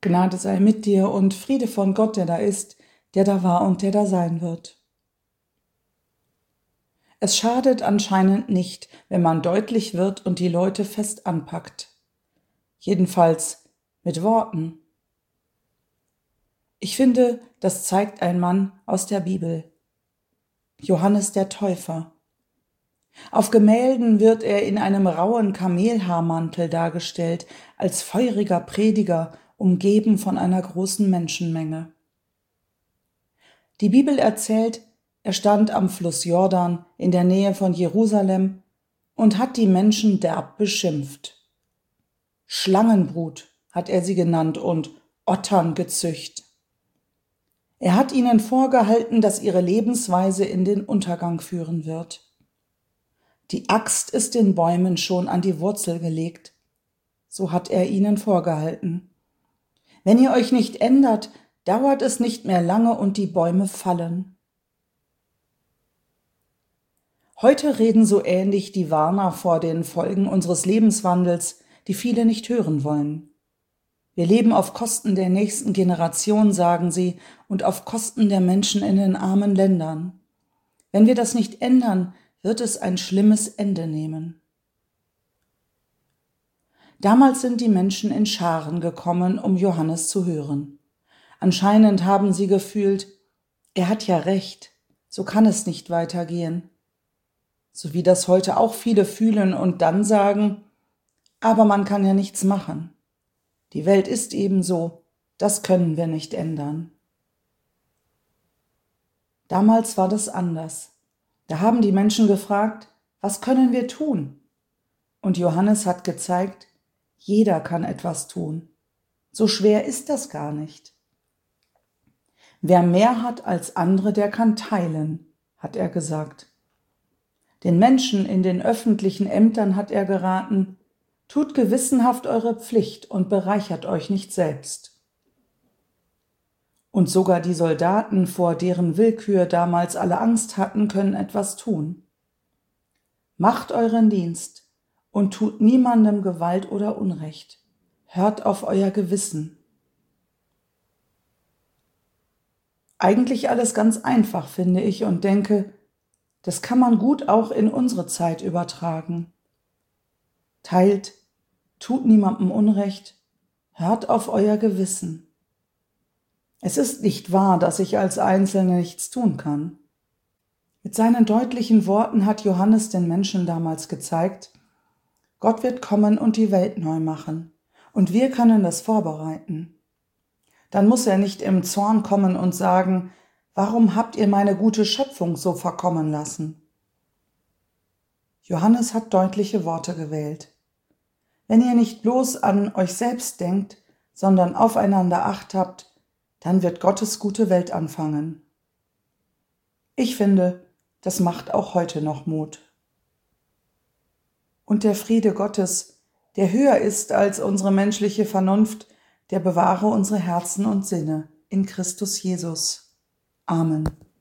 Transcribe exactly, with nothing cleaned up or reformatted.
Gnade sei mit dir und Friede von Gott, der da ist, der da war und der da sein wird. Es schadet anscheinend nicht, wenn man deutlich wird und die Leute fest anpackt. Jedenfalls mit Worten. Ich finde, das zeigt ein Mann aus der Bibel. Johannes der Täufer. Auf Gemälden wird er in einem rauen Kamelhaarmantel dargestellt, als feuriger Prediger, umgeben von einer großen Menschenmenge. Die Bibel erzählt, er stand am Fluss Jordan in der Nähe von Jerusalem und hat die Menschen derb beschimpft. Schlangenbrut hat er sie genannt und Otterngezücht. Er hat ihnen vorgehalten, dass ihre Lebensweise in den Untergang führen wird. Die Axt ist den Bäumen schon an die Wurzel gelegt. So hat er ihnen vorgehalten. Wenn ihr euch nicht ändert, dauert es nicht mehr lange und die Bäume fallen. Heute reden so ähnlich die Warner vor den Folgen unseres Lebenswandels, die viele nicht hören wollen. Wir leben auf Kosten der nächsten Generation, sagen sie, und auf Kosten der Menschen in den armen Ländern. Wenn wir das nicht ändern, wird es ein schlimmes Ende nehmen. Damals sind die Menschen in Scharen gekommen, um Johannes zu hören. Anscheinend haben sie gefühlt, er hat ja recht, so kann es nicht weitergehen. So wie das heute auch viele fühlen und dann sagen, aber man kann ja nichts machen. Die Welt ist eben so, das können wir nicht ändern. Damals war das anders. Da haben die Menschen gefragt, was können wir tun? Und Johannes hat gezeigt, jeder kann etwas tun. So schwer ist das gar nicht. Wer mehr hat als andere, der kann teilen, hat er gesagt. Den Menschen in den öffentlichen Ämtern hat er geraten, tut gewissenhaft eure Pflicht und bereichert euch nicht selbst. Und sogar die Soldaten, vor deren Willkür damals alle Angst hatten, können etwas tun. Macht euren Dienst und tut niemandem Gewalt oder Unrecht. Hört auf euer Gewissen. Eigentlich alles ganz einfach, finde ich, und denke, das kann man gut auch in unsere Zeit übertragen. Teilt, tut niemandem Unrecht, hört auf euer Gewissen. Es ist nicht wahr, dass ich als Einzelne nichts tun kann. Mit seinen deutlichen Worten hat Johannes den Menschen damals gezeigt, Gott wird kommen und die Welt neu machen, und wir können das vorbereiten. Dann muss er nicht im Zorn kommen und sagen, warum habt ihr meine gute Schöpfung so verkommen lassen? Johannes hat deutliche Worte gewählt. Wenn ihr nicht bloß an euch selbst denkt, sondern aufeinander Acht habt, dann wird Gottes gute Welt anfangen. Ich finde, das macht auch heute noch Mut. Und der Friede Gottes, der höher ist als unsere menschliche Vernunft, der bewahre unsere Herzen und Sinne in Christus Jesus. Amen.